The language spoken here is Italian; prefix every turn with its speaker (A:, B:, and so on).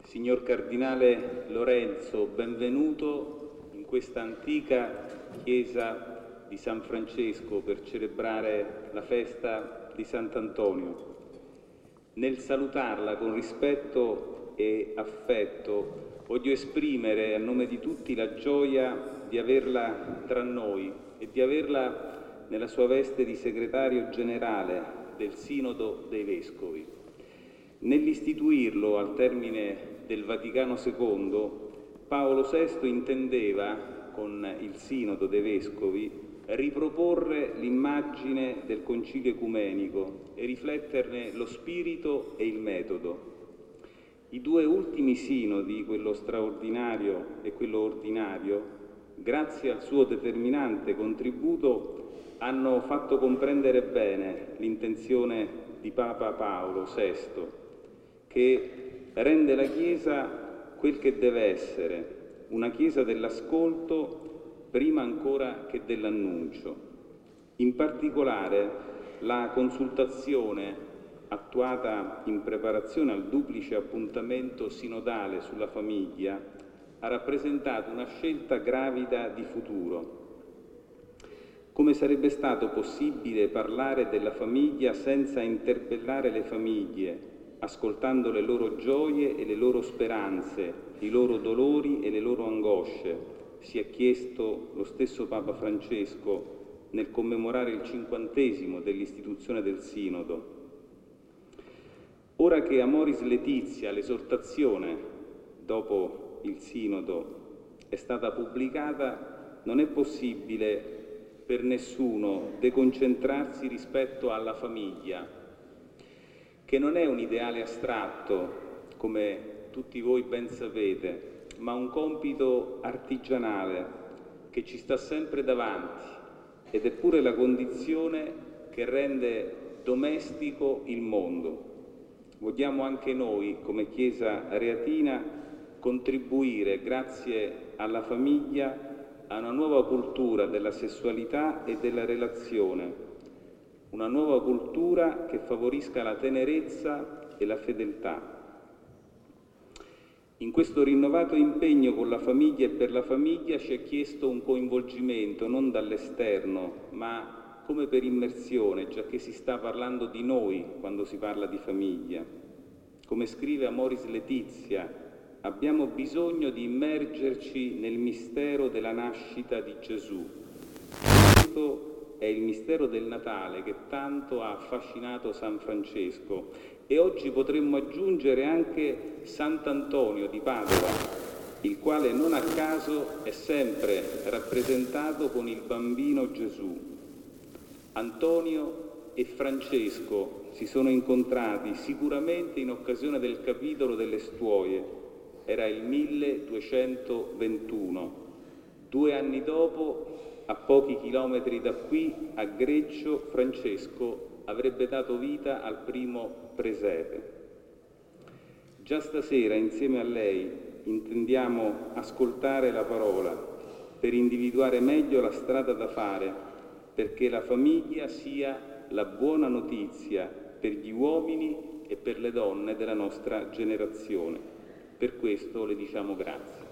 A: Signor Cardinale Lorenzo, benvenuto in questa antica chiesa di San Francesco per celebrare la festa di Sant'Antonio. Nel salutarla con rispetto e affetto, voglio esprimere a nome di tutti la gioia di averla tra noi e di averla nella sua veste di segretario generale del Sinodo dei Vescovi. Nell'istituirlo al termine del Vaticano II, Paolo VI intendeva, con il Sinodo dei Vescovi, riproporre l'immagine del Concilio Ecumenico e rifletterne lo spirito e il metodo. I due ultimi sinodi, quello straordinario e quello ordinario, grazie al suo determinante contributo, hanno fatto comprendere bene l'intenzione di Papa Paolo VI, che rende la Chiesa quel che deve essere, una Chiesa dell'ascolto prima ancora che dell'annuncio. In particolare la consultazione attuata in preparazione al duplice appuntamento sinodale sulla famiglia ha rappresentato una scelta gravida di futuro. Come sarebbe stato possibile parlare della famiglia senza interpellare le famiglie, ascoltando le loro gioie e le loro speranze, i loro dolori e le loro angosce? Si è chiesto lo stesso Papa Francesco nel commemorare il 50° dell'istituzione del Sinodo. Ora che Amoris Laetitia, l'esortazione dopo il Sinodo, è stata pubblicata, non è possibile per nessuno deconcentrarsi rispetto alla famiglia, che non è un ideale astratto, come tutti voi ben sapete, ma un compito artigianale che ci sta sempre davanti ed è pure la condizione che rende domestico il mondo. Vogliamo anche noi, come Chiesa Areatina, contribuire, grazie alla famiglia, a una nuova cultura della sessualità e della relazione, una nuova cultura che favorisca la tenerezza e la fedeltà. In questo rinnovato impegno con la famiglia e per la famiglia ci è chiesto un coinvolgimento non dall'esterno, ma come per immersione, giacché si sta parlando di noi quando si parla di famiglia. Come scrive Amoris Laetitia, abbiamo bisogno di immergerci nel mistero della nascita di Gesù. Questo è il mistero del Natale che tanto ha affascinato San Francesco e oggi potremmo aggiungere anche Sant'Antonio di Padova, il quale non a caso è sempre rappresentato con il bambino Gesù. Antonio e Francesco si sono incontrati sicuramente in occasione del capitolo delle Stuoie. Era il 1221. 2 anni dopo, a pochi chilometri da qui, a Greccio, Francesco avrebbe dato vita al primo presepe. Già stasera, insieme a lei, intendiamo ascoltare la parola per individuare meglio la strada da fare, perché la famiglia sia la buona notizia per gli uomini e per le donne della nostra generazione. Per questo le diciamo grazie.